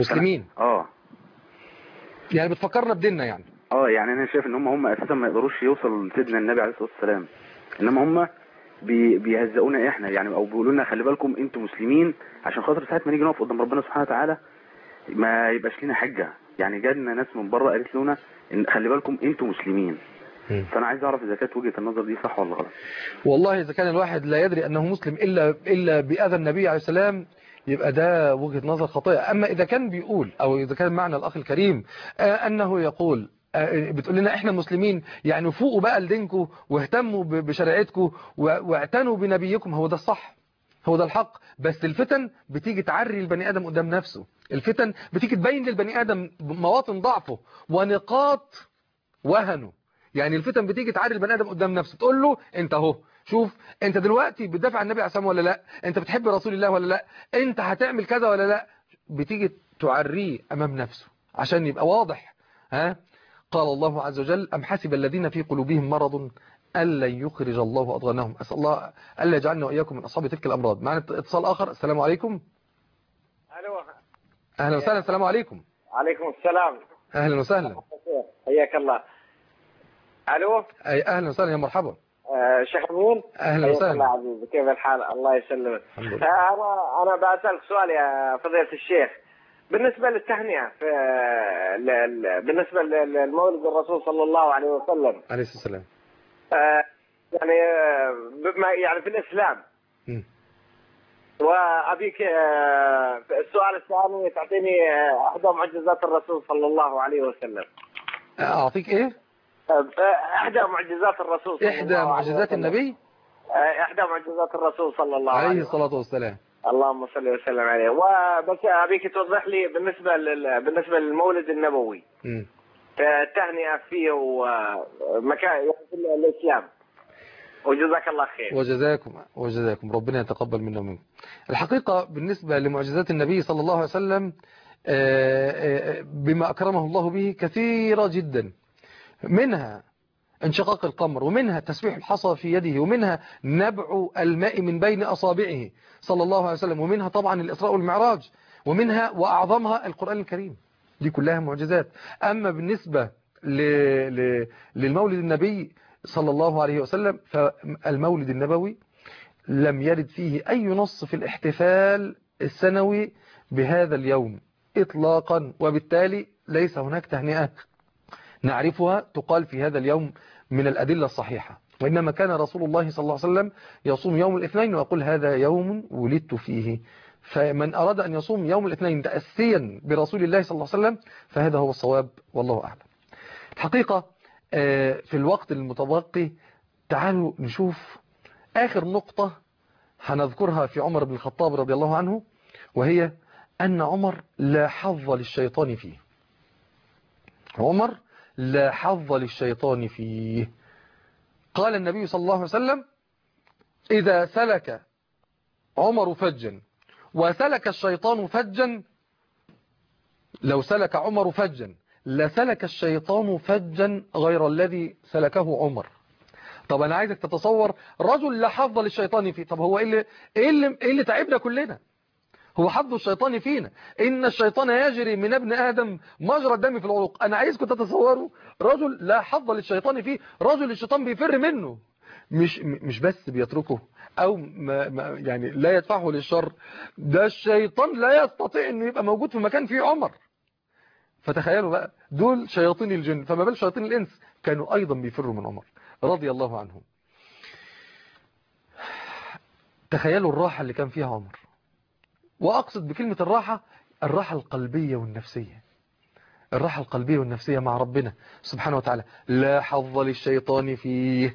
يعني بتفكرنا بديننا يعني. يعني انا شايف ان هم اساسا ما يقدروش يوصلوا لسيدنا النبي عليه الصلاه والسلام، انما هم بيهزقونا احنا، يعني او بيقولوا لنا خلي بالكم انتم مسلمين، عشان خاطر ساعه ما نيجي نقف قدام ربنا سبحانه وتعالى ما يبقاش لنا حجة. يعني جالنا ناس من بره قالت لنا ان خلي بالكم انتم مسلمين. فانا عايز اعرف اذا كانت وجهة النظر دي صح ولا غلط. والله اذا كان الواحد لا يدري انه مسلم الا باذى النبي عليه السلام، يبقى ده وجهة نظر خاطئة. اما اذا كان بيقول، او اذا كان معنى الاخ الكريم انه يقول بتقول لنا احنا مسلمين، يعني فوقوا بقى لدينكم واهتموا بشريعتكم واعتنوا بنبيكم، هو ده الصح، هو ده الحق. بس الفتن بتيجي تعري البني آدم قدام نفسه، الفتن بتيجي تبين للبني آدم مواطن ضعفه ونقاط وهنه. يعني الفتن بتيجي تعري البني آدم قدام نفسه، تقول له انت اهو شوف، انت دلوقتي بتدافع عن النبي عليه الصلاة والسلام ولا لا؟ انت بتحب رسول الله ولا لا؟ انت هتعمل كذا ولا لا؟ بتيجي تعريه أمام نفسه عشان يبقى واضح. ها، قال الله عز وجل: أم حسب الذين في قلوبهم مرض ألا يخرج الله أضغانهم. أسأل الله ألا يجعلنا وإياكم من أصحاب تلك الأمراض. معنا اتصال آخر. السلام عليكم. الو. أهلا وسهلا. السلام عليكم. عليكم السلام. أهلا وسهلا. حياك الله. الو. أي أهلا وسهلا، يا مرحبا. شيخ امين. أهلا وسهلا. الله عزيز، كيف الحال؟ الله يسلمك. الحمد لله. انا بسألك سؤال يا فضيلة الشيخ، بالنسبة للتهنئة في بالنسبة للمولد الرسول صلى الله عليه وسلم عليه الصلاة والسلام. يعني بما يعني في الإسلام. م. وأبيك السؤال الثاني تعطيني إحدى معجزات الرسول صلى الله عليه وسلم. أعطيك إيه؟ إحدى معجزات الرسول صلى إحدى الله عليه معجزات وسلم. النبي إحدى معجزات الرسول صلى الله عليه عليه وسلم. الصلاة والسلام. اللهم صل وسلم عليه. وبس أبيك توضح لي بالنسبة للمولد النبوي م. التهنئة فيه ومكان في الإسلام. وجزاك الله خير. وجزاكم ربنا يتقبل منا ومنكم. الحقيقة بالنسبة لمعجزات النبي صلى الله عليه وسلم بما أكرمه الله به كثيرة جدا، منها انشقاق القمر، ومنها تسبيح الحصى في يده، ومنها نبع الماء من بين أصابعه صلى الله عليه وسلم، ومنها طبعا الإسراء والمعراج، ومنها وأعظمها القرآن الكريم. دي كلها معجزات. أما بالنسبة للمولد النبي صلى الله عليه وسلم، فالمولد النبوي لم يرد فيه أي نص في الاحتفال السنوي بهذا اليوم إطلاقا، وبالتالي ليس هناك تهنئة نعرفها تقال في هذا اليوم من الأدلة الصحيحة. وإنما كان رسول الله صلى الله عليه وسلم يصوم يوم الاثنين ويقول: هذا يوم ولدت فيه. فمن أراد أن يصوم يوم الاثنين تأسيا برسول الله صلى الله عليه وسلم فهذا هو الصواب، والله أعلم. الحقيقة في الوقت المتبقي تعالوا نشوف آخر نقطة هنذكرها في عمر بن الخطاب رضي الله عنه، وهي أن عمر لا حظ للشيطان فيه. عمر لا حظ للشيطان فيه. قال النبي صلى الله عليه وسلم: إذا سلك عمر فجا وسلك الشيطان فجا، لو سلك عمر فجا لسلك الشيطان فجا غير الذي سلكه عمر. طب أنا عايزك تتصور رجل لا حظ للشيطان فيه. طب هو إيه اللي تعبنا كلنا؟ هو حظ الشيطان فينا. إن الشيطان يجري من ابن آدم مجرى الدم في العروق. أنا عايزكم تتصوروا رجل لا حظ للشيطان فيه، رجل الشيطان بيفر منه، مش بس بيتركه أو يعني لا يدفعه للشر، ده الشيطان لا يستطيع أنه يبقى موجود في مكان فيه عمر. فتخيلوا بقى دول شياطين الجن، فما بال شياطين الإنس كانوا أيضا بيفروا من عمر رضي الله عنه. تخيلوا الراحة اللي كان فيها عمر، وأقصد بكلمة الراحة القلبية والنفسية. الراحة القلبية والنفسية مع ربنا سبحانه وتعالى. لا حظ للشيطان فيه.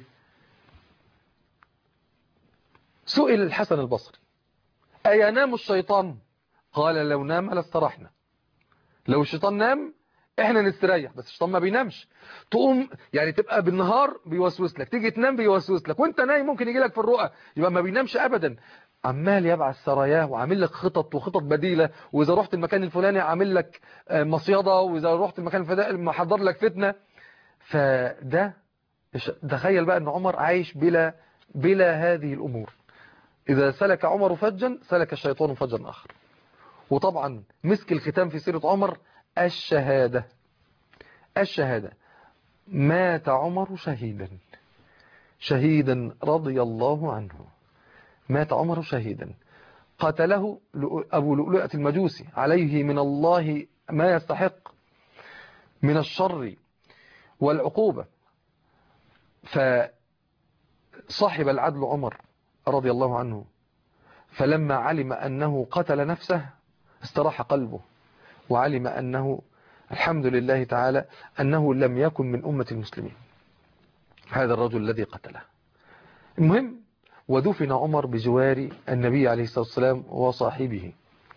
سئل الحسن البصري: أينام الشيطان؟ قال: لو نام لاسترحنا. لو الشيطان نام احنا نستريح، بس الشيطان ما بينامش. تقوم يعني تبقى بالنهار بيوسوس لك، تيجي تنام بيوسوس لك، وانت نايم ممكن يجي لك في الرؤى، يبقى ما بينامش ابدا. عمال يبعث سراياه وعامل لك خطط وخطط بديلة، واذا رحت المكان الفلاني عامل لك مصيدة، واذا رحت المكان الفلاني محضر لك فتنة. فده تخيل بقى ان عمر عايش بلا هذه الامور. اذا سلك عمر فجا سلك الشيطان فجا اخر. وطبعا مسك الختام في سيرة عمر الشهادة. مات عمر شهيدا رضي الله عنه. مات عمر شهيدا. قتله أبو لؤلؤة المجوسي عليه من الله ما يستحق من الشر والعقوبة. فصاحب العدل عمر رضي الله عنه، فلما علم أنه قتل نفسه استراح قلبه، وعلم أنه الحمد لله تعالى أنه لم يكن من أمة المسلمين هذا الرجل الذي قتله. المهم ودفن عمر بجوار النبي عليه الصلاة والسلام وصاحبه.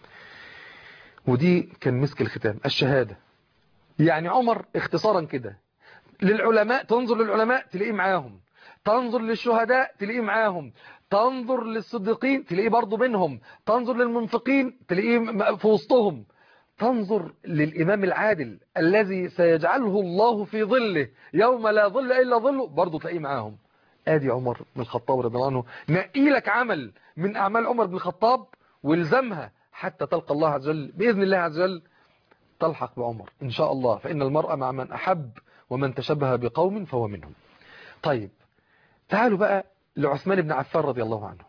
ودي كان مسك الختام الشهادة. يعني عمر اختصارا كده للعلماء، تنظر للعلماء تلاقيه معاهم، تنظر للشهداء تلاقيه معاهم، تنظر للصديقين تلاقيه برضو منهم، تنظر للمنفقين تلاقيه في وسطهم، تنظر للإمام العادل الذي سيجعله الله في ظله يوم لا ظل إلا ظله برضو تلاقيه معاهم. آدي عمر بن الخطاب رضي الله عنه. نقي لك عمل من أعمال عمر بن الخطاب والزمها حتى تلقى الله عز وجل بإذن الله عز وجل، تلحق بعمر إن شاء الله، فإن المرء مع من أحب ومن تشبه بقوم فهو منهم. طيب تعالوا بقى لعثمان بن عفان رضي الله عنه.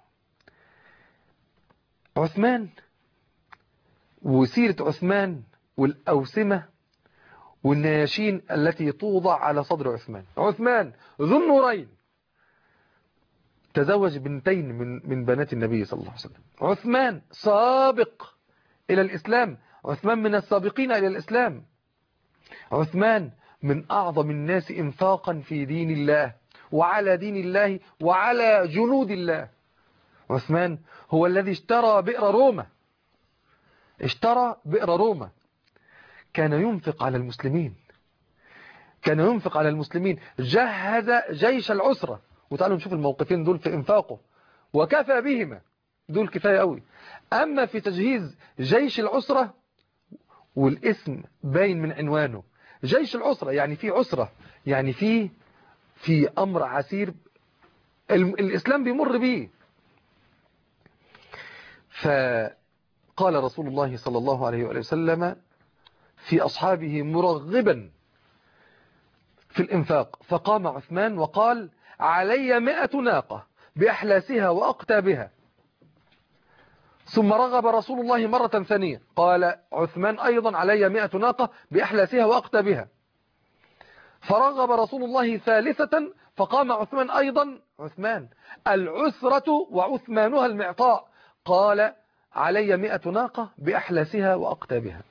عثمان وسيرة عثمان والأوسمة والنياشين التي توضع على صدر عثمان. عثمان ذو النورين تزوج بنتين من بنات النبي صلى الله عليه وسلم. عثمان سابق إلى الإسلام، عثمان من السابقين إلى الإسلام. عثمان من أعظم الناس إنفاقا في دين الله وعلى دين الله وعلى جنود الله. عثمان هو الذي اشترى بئر روما، اشترى بئر روما. كان ينفق على المسلمين، كان ينفق على المسلمين، جهز جيش العسرة. وتعالوا نشوف الموقفين دول في انفاقه، وكفى بهما، دول كفاية قوي. أما في تجهيز جيش العسرة، والاسم باين من عنوانه، جيش العسرة يعني في عسرة، يعني في أمر عسير الإسلام بيمر به. فقال رسول الله صلى الله عليه وآله وسلم في أصحابه مرغبا في الإنفاق، فقام عثمان وقال: علي 100 ناقة بأحلاسها وأقتابها. ثم رغب رسول الله مرة ثانية، قال عثمان أيضا: علي 100 ناقة بأحلاسها وأقتابها. فرغب رسول الله ثالثة، فقام عثمان أيضا، عثمان: العسرة وعثمانها المعطاء، قال: علي 100 ناقة بأحلاسها وأقتابها.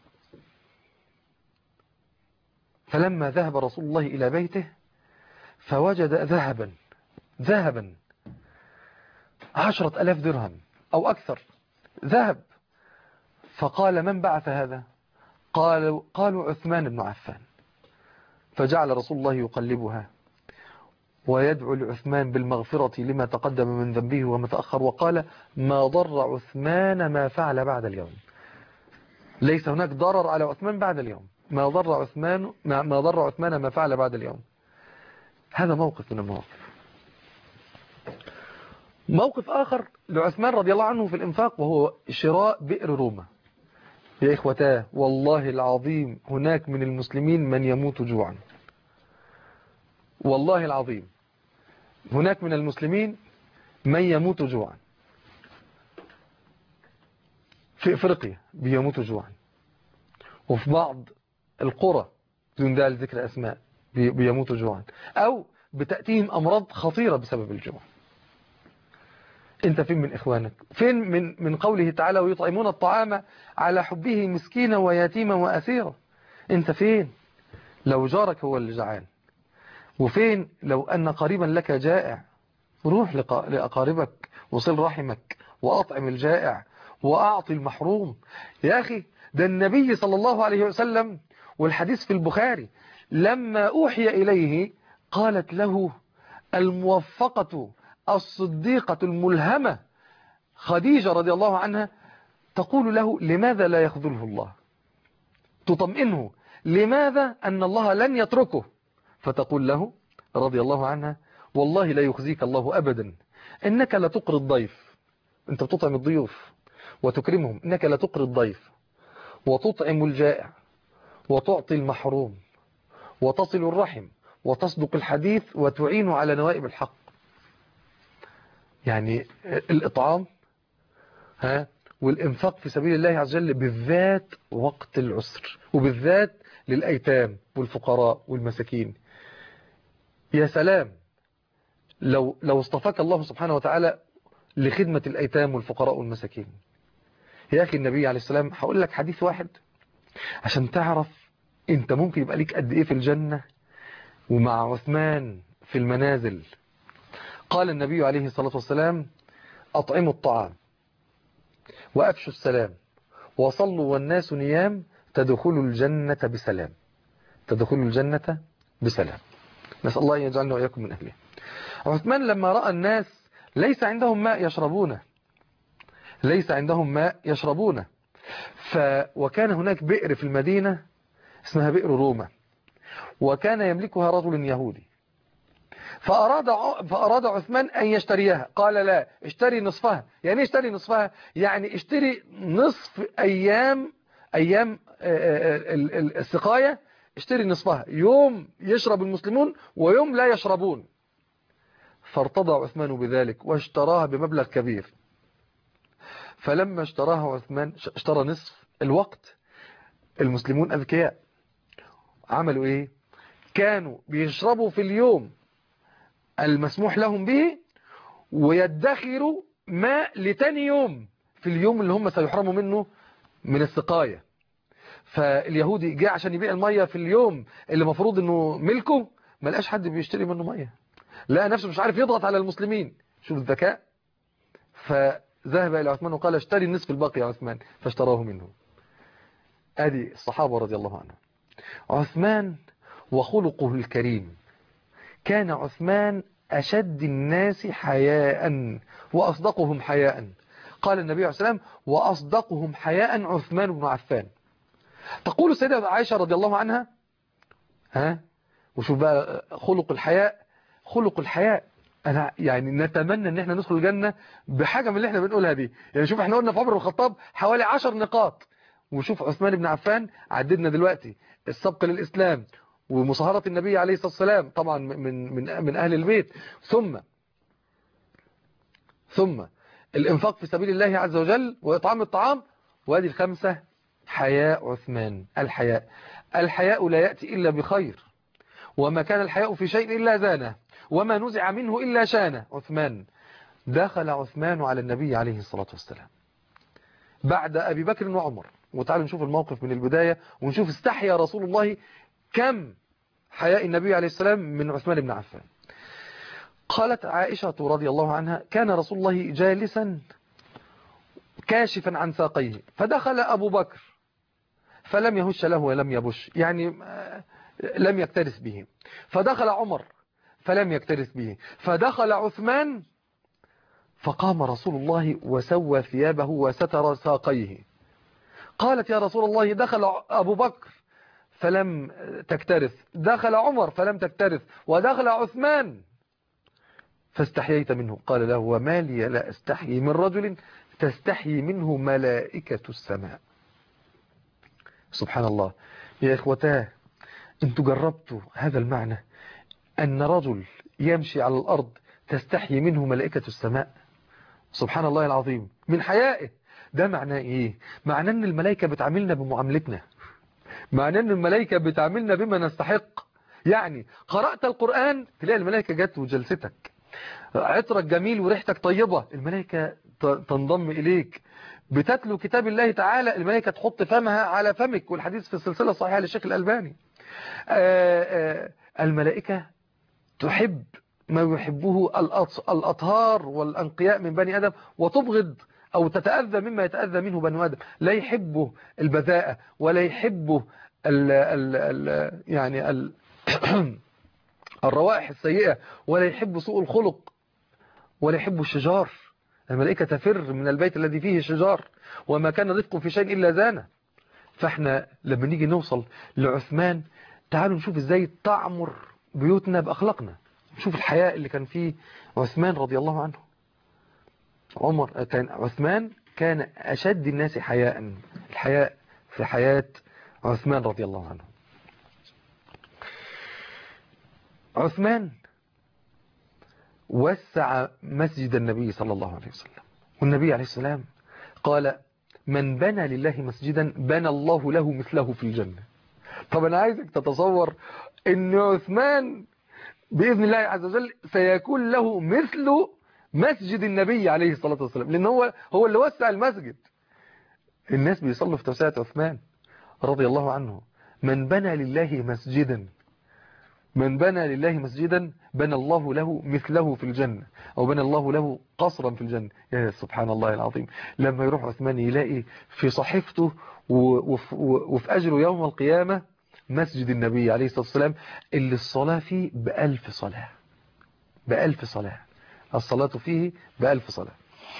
فلما ذهب رسول الله إلى بيته فوجد ذهبا 10,000 درهم أو أكثر ذهب. فقال: من بعث هذا؟ قالوا عثمان بن عفان. فجعل رسول الله يقلبها ويدعو لعثمان بالمغفرة لما تقدم من ذنبه وما تأخر، وقال: ما ضر عثمان ما فعل بعد اليوم. ليس هناك ضرر على عثمان بعد اليوم، ما ضر عثمان ما فعل بعد اليوم. هذا موقف من المواقف. موقف آخر لعثمان رضي الله عنه في الإنفاق، وهو شراء بئر روما. يا إخوتاه، والله العظيم هناك من المسلمين من يموت جوعا، والله العظيم هناك من المسلمين من يموت جوعا. في إفريقيا بيموتوا جوعا، وفي بعض القرى دون داعي لذكر أسماء بيموتوا جوعا، أو بتأتيهم أمراض خطيرة بسبب الجوع. انت فين من إخوانك؟ فين من قوله تعالى: ويطعمون الطعام على حبه مسكينا ويتيما وأسيرا؟ انت فين لو جارك هو اللي جعان؟ وفين لو أن قريبا لك جائع؟ روح لأقاربك وصل رحمك وأطعم الجائع وأعطي المحروم. يا أخي، ده النبي صلى الله عليه وسلم، والحديث في البخاري، لما أوحي إليه قالت له الموفقة الصديقة الملهمة خديجة رضي الله عنها، تقول له: لماذا لا يخذله الله؟ تطمئنه لماذا أن الله لن يتركه؟ فتقول له رضي الله عنها: والله لا يخزيك الله أبدا، إنك لا تقري الضيف. أنت بتطعم الضيوف وتكرمهم، إنك لا تقري الضيف وتطعم الجائع وتعطي المحروم وتصل الرحم وتصدق الحديث وتعين على نوائب الحق. يعني الإطعام والإنفاق في سبيل الله عز وجل، بالذات وقت العسر، وبالذات للأيتام والفقراء والمساكين. يا سلام لو اصطفاك الله سبحانه وتعالى لخدمة الأيتام والفقراء والمساكين. يا أخي، النبي عليه السلام، هقول لك حديث واحد عشان تعرف انت ممكن يبقى ليك قد ايه في الجنة ومع عثمان في المنازل. قال النبي عليه الصلاة والسلام: أطعموا الطعام وأفشوا السلام وصلوا والناس نيام تدخلوا الجنة بسلام، تدخلوا الجنة بسلام. نسأل الله أن يجعلنا وإياكم من أهله. عثمان لما رأى الناس ليس عندهم ماء يشربونه، ليس عندهم ماء يشربونه، وكان هناك بئر في المدينة اسمها بئر روما، وكان يملكها رجل يهودي، فأراد عثمان أن يشتريها. قال لا، اشتري نصفها. يعني اشتري نصفها؟ يعني اشتري نصف أيام السقاية، اشتري نصفها، يوم يشرب المسلمون ويوم لا يشربون. فارتضى عثمان بذلك واشتراها بمبلغ كبير. فلما اشتراها عثمان، اشترى نصف الوقت، المسلمون أذكياء، عملوا ايه؟ كانوا بيشربوا في اليوم المسموح لهم به، ويدخروا ماء لتاني يوم في اليوم اللي هم سيحرموا منه من السقاية. فاليهودي جاء عشان يبيع المية في اليوم اللي مفروض انه ملكه، ما لقاش حد بيشتري منه مية، لقى نفسه مش عارف يضغط على المسلمين. شوف الذكاء. فذهب إلى عثمان وقال اشتري النصف الباقي يا عثمان، فاشتراه منه. ادي الصحابة رضي الله عنهم. عثمان وخلقه الكريم، كان عثمان أشد الناس حياء وأصدقهم حياء. قال النبي عليه الصلاة والسلام وأصدقهم حياء عثمان بن عفان. تقول السيدة عائشة رضي الله عنها، وشوف بقى خلق الحياء، خلق الحياء. أنا يعني نتمنى أن احنا ندخل الجنة بحاجة من اللي احنا بنقولها دي. يعني شوف احنا قلنا في عمر بن الخطاب حوالي 10 نقاط، وشوف عثمان بن عفان عددنا دلوقتي السبق للإسلام ومصاهرة النبي عليه الصلاة والسلام طبعا من أهل البيت، ثم الإنفاق في سبيل الله عز وجل وإطعام الطعام. وهذه الخمسة حياء عثمان. الحياء لا يأتي إلا بخير، وما كان الحياء في شيء إلا زانه، وما نزع منه إلا شانه. عثمان، دخل عثمان على النبي عليه الصلاة والسلام بعد أبي بكر وعمر. وتعالوا نشوف الموقف من البداية ونشوف استحيا رسول الله كم حياء النبي عليه السلام من عثمان بن عفان. قالت عائشة رضي الله عنها كان رسول الله جالسا كاشفا عن ساقيه، فدخل أبو بكر فلم يهش له ولم يبش، يعني لم يكترث به. فدخل عمر فلم يكترث به. فدخل عثمان فقام رسول الله وسوى ثيابه وستر ساقيه. قالت يا رسول الله دخل أبو بكر فلم تكترث، دخل عمر فلم تكترث، ودخل عثمان فاستحييت منه. قال له وما لي لا استحيي من رجل تستحيي منه ملائكة السماء. سبحان الله. يا إخوتاه، انتوا جربتوا هذا المعنى، أن رجل يمشي على الأرض تستحيي منه ملائكة السماء؟ سبحان الله العظيم. من حيائه. ده معناه إيه؟ معناه أن الملائكة بتعاملنا بمعاملتنا، معناه أن الملائكة بتعاملنا بما نستحق. يعني قرأت القرآن تلاقي الملائكة جت وجلستك، عطرك جميل وريحتك طيبة الملائكة تنضم إليك، بتتلو كتاب الله تعالى الملائكة تحط فمها على فمك، والحديث في السلسلة الصحيحة للشيخ الألباني. الملائكة تحب ما يحبه الأطهار والأنقياء من بني آدم، وتبغض أو تتأذى مما يتأذى منه بني آدم. لا يحبه البذاءة، ولا يحبه يعني الروائح السيئة، ولا يحب سوء الخلق، ولا يحب الشجار. الملائكة تفر من البيت الذي فيه شجار، وما كان رفق في شيء إلا زانه. فاحنا لما نيجي نوصل لعثمان، تعالوا نشوف ازاي تعمر بيوتنا بأخلاقنا. نشوف الحياء اللي كان فيه عثمان رضي الله عنه. عثمان كان أشد الناس حياء. الحياء في حياة عثمان رضي الله عنه. عثمان وسع مسجد النبي صلى الله عليه وسلم، والنبي عليه السلام قال من بنى لله مسجدا بنى الله له مثله في الجنة. طب أنا عايزك تتصور أن عثمان بإذن الله عز وجل سيكون له مثل مسجد النبي عليه الصلاة والسلام، لأن هو اللي وسع المسجد. الناس بيصلوا في توسعة عثمان رضي الله عنه. من بنى لله مسجدا، من بنى لله مسجدا بنى الله له مثله في الجنة، أو بنى الله له قصرا في الجنة. يا سبحان الله العظيم. لما يروح عثمان يلاقي في صحيفته وفي أجره يوم القيامة مسجد النبي عليه الصلاة والسلام اللي الصلاة فيه ب1000 صلاة، ب1000 صلاة. الصلاة فيه ب1000 صلاة.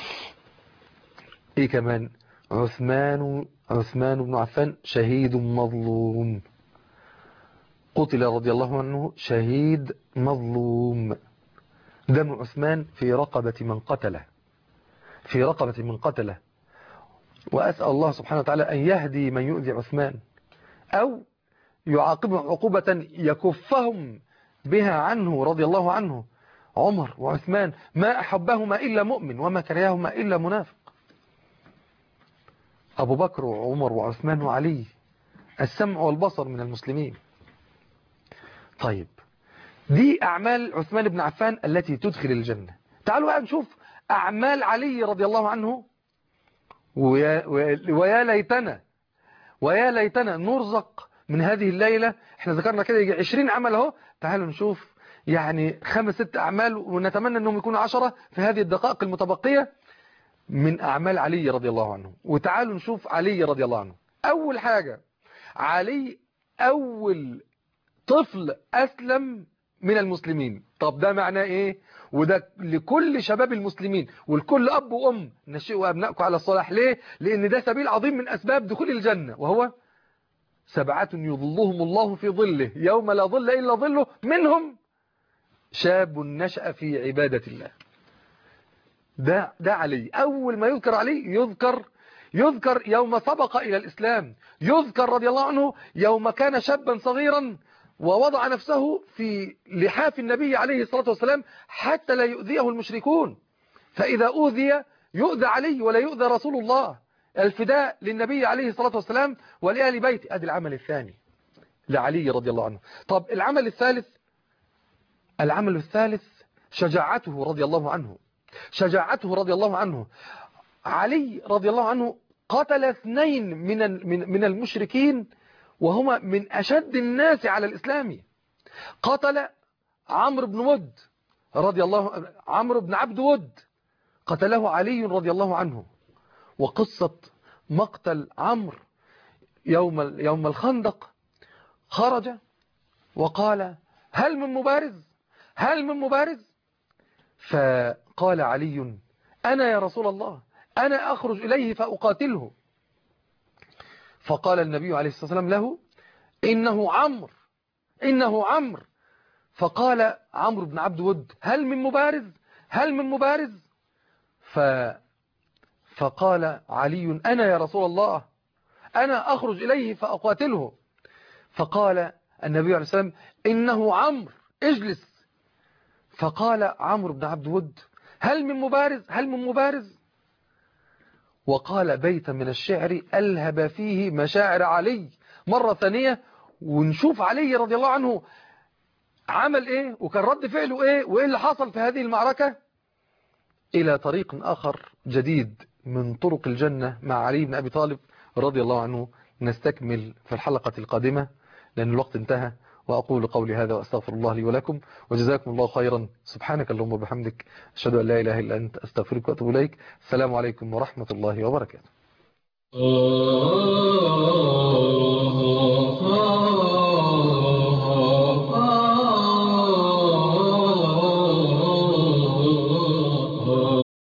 ايه كمان؟ عثمان بن عفان شهيد مظلوم، قتل رضي الله عنه شهيد مظلوم، دم عثمان في رقبة من قتله، في رقبة من قتله. وأسأل الله سبحانه وتعالى أن يهدي من يؤذي عثمان، أو يعاقبهم عقوبة يكفهم بها عنه رضي الله عنه. عمر وعثمان ما أحبهما إلا مؤمن وما كرههما إلا منافق. أبو بكر وعمر وعثمان وعلي السمع والبصر من المسلمين. طيب، دي أعمال عثمان بن عفان التي تدخل الجنة. تعالوا بقى نشوف أعمال علي رضي الله عنه. ويا ليتنا نرزق من هذه الليلة. احنا ذكرنا كده يجي 20 عمل اهو. تعالوا نشوف يعني 5-6 أعمال، ونتمنى أنهم يكونوا 10 في هذه الدقائق المتبقية من أعمال علي رضي الله عنه. وتعالوا نشوف علي رضي الله عنه. أول حاجة، علي أول طفل أسلم من المسلمين. طب ده معناه إيه؟ وده لكل شباب المسلمين ولكل أب وأم، نشئوا أبنائكم على الصلاح. ليه؟ لأن ده سبيل عظيم من أسباب دخول الجنة، وهو 7 يظلهم الله في ظله يوم لا ظل إلا ظله، منهم شاب نشأ في عبادة الله. ده علي. أول ما يذكر علي يذكر يوم سبق إلى الإسلام، يذكر رضي الله عنه يوم كان شابا صغيرا ووضع نفسه في لحاف النبي عليه الصلاة والسلام حتى لا يؤذيه المشركون، فإذا أوذي يؤذى علي ولا يؤذى رسول الله. الفداء للنبي عليه الصلاة والسلام ولآل بيته. أدي العمل الثاني لعلي رضي الله عنه. طب العمل الثالث شجاعته رضي الله عنه. شجاعته رضي الله عنه. علي رضي الله عنه قتل 2 من المشركين وهما من أشد الناس على الإسلام. قتل عمرو بن ود رضي الله، عمرو بن عبد ود قتله علي رضي الله عنه. وقصة مقتل عمرو يوم الخندق، خرج وقال هل من مبارز؟ فقال علي أنا يا رسول الله، أنا أخرج إليه فأقاتله. فقال النبي عليه الصلاة والسلام له إنه عمرو. فقال عمرو بن عبد ود هل من مبارز؟ فقال علي أنا يا رسول الله، أنا أخرج إليه فأقاتله. فقال النبي عليه الصلاة والسلام إنه عمرو، اجلس. فقال عمرو بن عبد ود هل من مبارز؟ وقال بيتا من الشعر ألهب فيه مشاعر علي مرة ثانية. ونشوف علي رضي الله عنه عمل إيه، وكان رد فعله إيه، وإيه اللي حصل في هذه المعركة. إلى طريق آخر جديد من طرق الجنة مع علي بن أبي طالب رضي الله عنه نستكمل في الحلقة القادمة، لأن الوقت انتهى. وأقول قولي هذا وأستغفر الله لي ولكم، وجزاكم الله خيرا. سبحانك اللهم وبحمدك، أشهد أن لا إله إلا أنت، أستغفرك وأتوب إليك. السلام عليكم ورحمة الله وبركاته.